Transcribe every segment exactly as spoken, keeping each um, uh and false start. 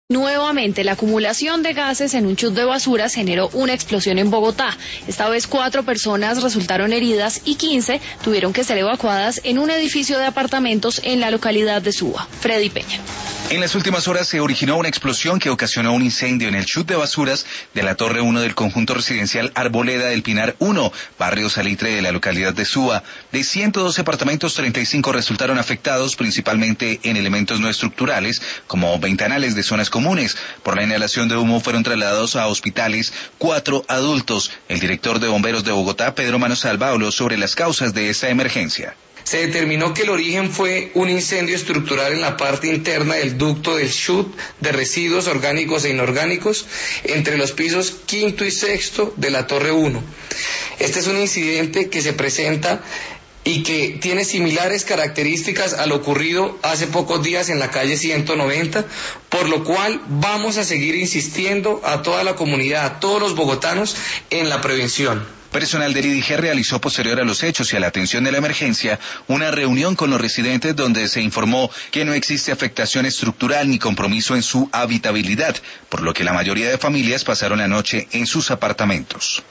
Nuevamente, la acumulación de gases en un chute de basuras generó una explosión en Bogotá. Esta vez cuatro personas resultaron heridas y quince tuvieron que ser evacuadas en un edificio de apartamentos en la localidad de Suba. Freddy Peña. En las últimas horas se originó una explosión que ocasionó un incendio en el chute de basuras de la Torre uno del conjunto residencial Arboleda del Pinar uno, barrio Salitre de la localidad de Suba. De ciento doce apartamentos, treinta y cinco resultaron afectados, principalmente en elementos no estructurales, como ventanales de zonas comunes. Por la inhalación de humo fueron trasladados a hospitales cuatro adultos. El director de Bomberos de Bogotá, Pedro Manosalva, habló sobre las causas de esta emergencia. Se determinó que el origen fue un incendio estructural en la parte interna del ducto del chute de residuos orgánicos e inorgánicos entre los pisos quinto y sexto de la Torre uno. Este es un incidente que se presenta y que tiene similares características a lo ocurrido hace pocos días en la calle ciento noventa, por lo cual vamos a seguir insistiendo a toda la comunidad, a todos los bogotanos, en la prevención. Personal del I D I G realizó posterior a los hechos y a la atención de la emergencia una reunión con los residentes donde se informó que no existe afectación estructural ni compromiso en su habitabilidad, por lo que la mayoría de familias pasaron la noche en sus apartamentos.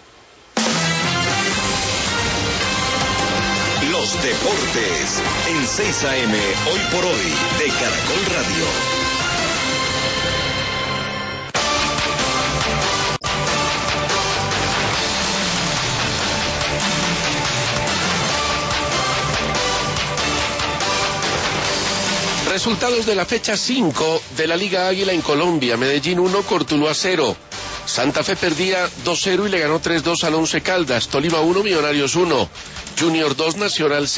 Los deportes en seis A M, hoy por hoy, de Caracol Radio. Resultados de la fecha cinco de la Liga Águila en Colombia. Medellín uno, Cortuluá cero. Santa Fe perdía dos cero y le ganó tres dos al Once Caldas. Tolima uno, Millonarios uno. Junior dos, Nacional cero.